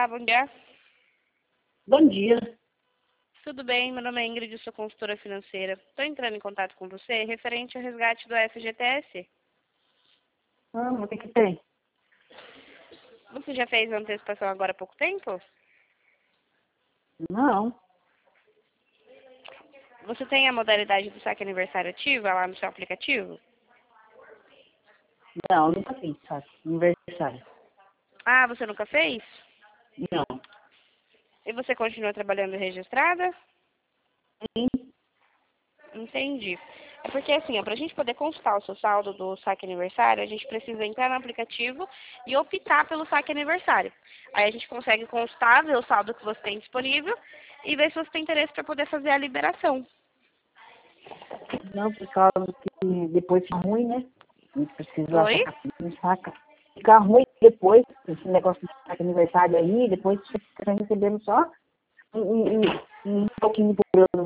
Olá, bom dia. Bom dia. Tudo bem? Meu nome é Ingrid, sou consultora financeira. Estou entrando em contato com você referente ao resgate do FGTS. O que tem? Você já fez a antecipação agora há pouco tempo? Não, Você tem a modalidade do saque aniversário ativa lá no seu aplicativo? nunca fiz, sabe? Aniversário. Ah, você nunca fez? Não. E você continua trabalhando registrada? Sim. Entendi. É porque assim, para a gente poder consultar o seu saldo do saque aniversário, a gente precisa entrar no aplicativo e optar pelo saque aniversário. Aí a gente consegue consultar, ver o saldo que você tem disponível e ver se você tem interesse para poder fazer a liberação. Não, por causa que depois fica ruim, né? A gente precisa lá Oi? sacar, não saca. Fica ruim depois, esse negócio de saque aniversário aí, depois você fica recebendo só um pouquinho por ano.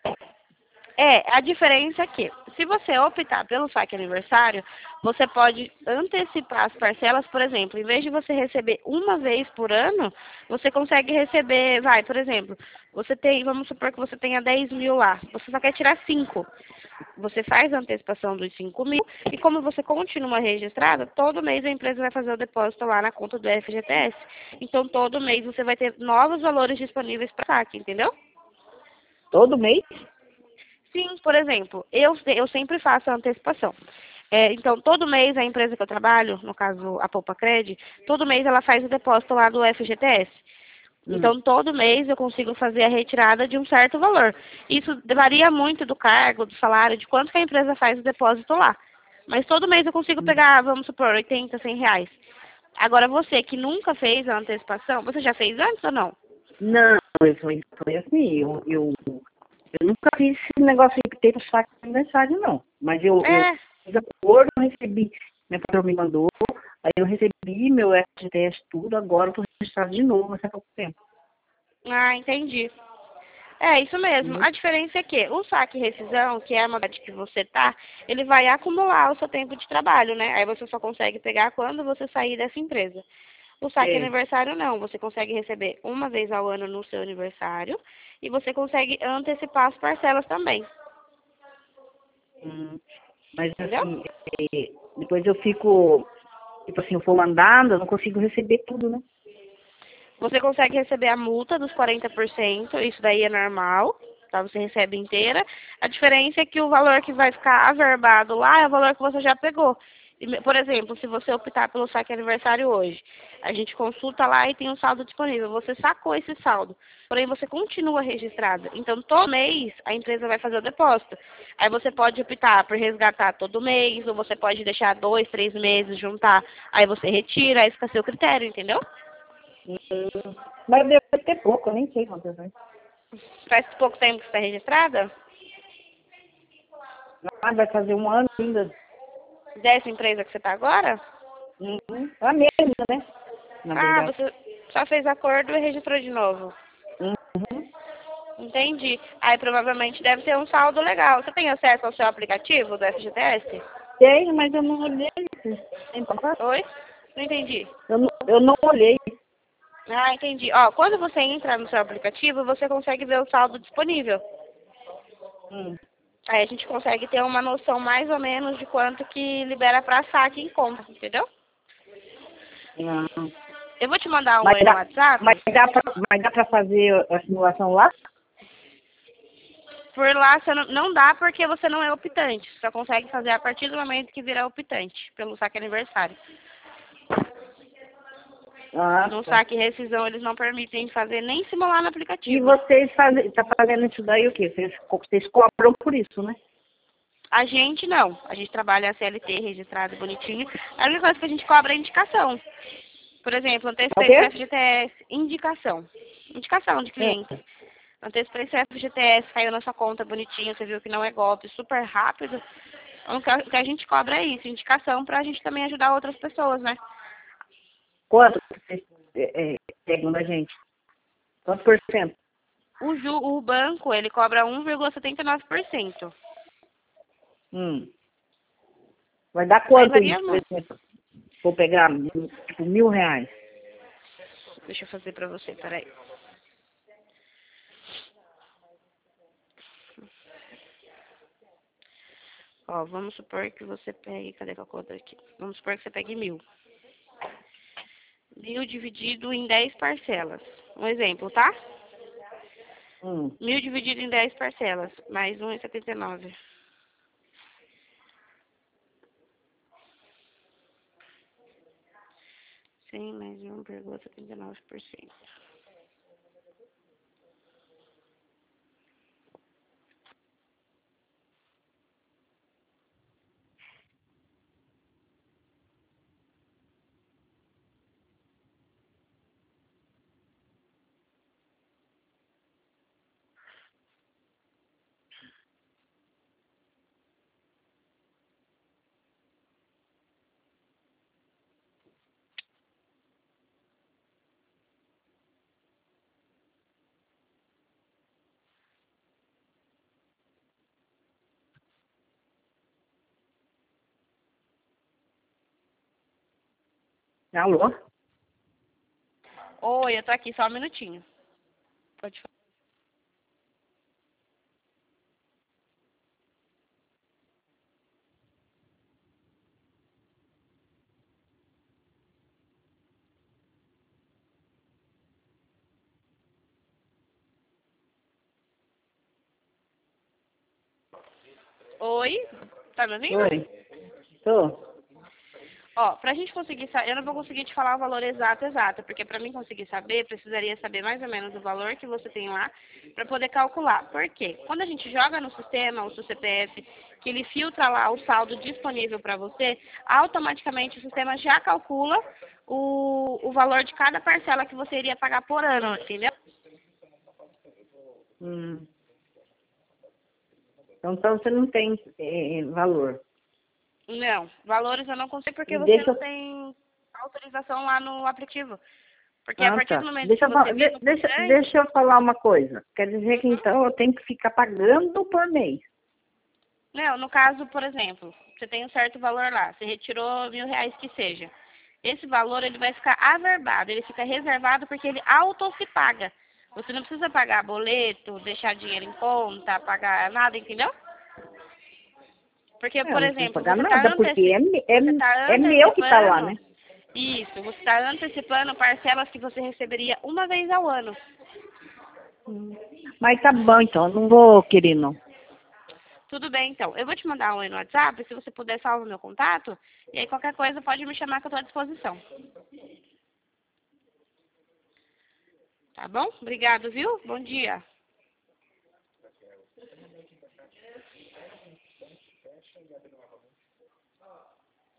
É, a diferença é que, se você optar pelo saque aniversário, você pode antecipar as parcelas, por exemplo, em vez de você receber uma vez por ano, você consegue receber, por exemplo, você tem, vamos supor que você tenha 10 mil lá, você só quer tirar 5. Você faz a antecipação dos 5 mil e como você continua registrada, todo mês a empresa vai fazer o depósito lá na conta do FGTS. Então, todo mês você vai ter novos valores disponíveis para saque, entendeu? Todo mês? Sim, por exemplo, eu sempre faço a antecipação. Então, todo mês a empresa que eu trabalho, no caso a Poupa Cred, todo mês ela faz o depósito lá do FGTS. Então, todo mês eu consigo fazer a retirada de um certo valor. Isso varia muito do cargo, do salário, de quanto que a empresa faz o depósito lá. Mas todo mês eu consigo pegar, vamos supor, 80, 100 reais. Agora, você que nunca fez a antecipação, você já fez antes ou não? Não, foi assim, eu nunca fiz esse negócio aí que tem pro saque de aniversário, não. Mas eu É. fiz acordo, eu recebi, minha patroa me mandou, aí eu recebi meu FGTS tudo, agora eu tô registrado de novo, mas há pouco tempo. Ah, entendi. É, isso mesmo. Uhum. A diferença é que o saque rescisão, que é a modalidade que você tá, ele vai acumular o seu tempo de trabalho, né? Aí você só consegue pegar quando você sair dessa empresa. O saque É. aniversário não, você consegue receber uma vez ao ano no seu aniversário e você consegue antecipar as parcelas também, Hum. Mas entendeu? assim, depois eu fico, tipo assim, eu for mandada, eu não consigo receber tudo, né? Você consegue receber a multa dos 40%, isso daí é normal, tá? Você recebe inteira. A diferença é que o valor que vai ficar averbado lá é o valor que você já pegou. Por exemplo, se você optar pelo saque aniversário hoje, a gente consulta lá e tem um saldo disponível. Você sacou esse saldo, porém você continua registrada. Então, todo mês a empresa vai fazer o depósito. Aí você pode optar por resgatar todo mês, ou você pode deixar 2, 3 meses, juntar. Aí você retira, aí fica a seu critério, entendeu? Mas deve ter pouco, eu nem sei quantas vezes. Faz pouco tempo que você está registrada? Ah, vai fazer um ano ainda. Dessa empresa que você está agora? Uhum. A mesma, né? Na Ah, verdade. você só fez acordo e registrou de novo. Uhum. Entendi. Aí provavelmente deve ter um saldo legal. Você tem acesso ao seu aplicativo do FGTS? Tenho, mas eu não olhei. Tem pacote? Oi? Não entendi. Eu não olhei. Ah, entendi. Ó, quando você entra no seu aplicativo, você consegue ver o saldo disponível. Hum. Aí a gente consegue ter uma noção mais ou menos de quanto que libera para saque em conta, entendeu? Não. Eu vou te mandar um Mas oi no dá, mas WhatsApp. dá pra fazer a simulação lá? Por lá você não dá porque você não é optante. Você só consegue fazer a partir do momento que virar optante, pelo saque aniversário. Ah, No tá. saque rescisão eles não permitem fazer nem simular no E aplicativo. vocês tá fazendo isso daí o quê? Vocês cobram por isso, né? A gente não. A gente trabalha a CLT registrado bonitinho. A única coisa que a gente cobra é indicação. Por exemplo, É o antecipei seu quê? FGTS, indicação. Indicação de cliente. Antecipei seu FGTS, caiu na sua conta bonitinho, você viu que não é golpe, super rápido. O que a gente cobra é isso, indicação pra gente também ajudar outras pessoas, né? Quanto que vocês pegam da gente? Quanto por cento? O banco, ele cobra 1,79%. Hum. Vai dar Aí quanto varia isso, por muito. exemplo? Vou pegar, tipo, R$ 1.000. Deixa eu fazer pra você, peraí. Ó, vamos supor que você pegue... Cadê a calculadora aqui? Vamos supor que você pegue 1.000. 1.000 dividido em 10 parcelas. Um exemplo, tá? 1.000 dividido em 10 parcelas. Mais 1,79. 100 mais 1,79%. Alô? Oi, eu tô aqui, só um minutinho. Pode falar. Oi, tá me ouvindo? Oi. Tô. Ó, pra gente conseguir saber, eu não vou conseguir te falar o valor exato, porque pra mim conseguir saber, precisaria saber mais ou menos o valor que você tem lá pra poder calcular. Por quê? Quando a gente joga no sistema, o seu CPF, que ele filtra lá o saldo disponível pra você, automaticamente o sistema já calcula o valor de cada parcela que você iria pagar por ano, entendeu? Hum. Então você não tem valor. Não, valores eu não consigo porque E você deixa não eu... tem autorização lá no aplicativo. Porque a Ah, partir do tá. momento Deixa que eu, você vir no cruzante, deixa eu falar uma coisa. Quer dizer que então eu tenho que ficar pagando por mês. não, no caso, por exemplo, você tem um certo valor lá, você retirou R$ 1.000 que seja. Esse valor ele vai ficar averbado, ele fica reservado porque ele auto se paga. Você não precisa pagar boleto, deixar dinheiro em conta, pagar nada, entendeu? Porque, Eu por não preciso exemplo, pagar nada, porque você tá é meu que tá lá, né? antecipando isso, você está antecipando parcelas que você receberia uma vez ao ano. Mas tá bom, então. Eu não vou querer, não. Tudo bem, então. Eu vou te mandar um aí no WhatsApp, se você puder salva o meu contato, e aí qualquer coisa pode me chamar que eu estou à disposição. Tá bom? Obrigado, viu? Bom dia.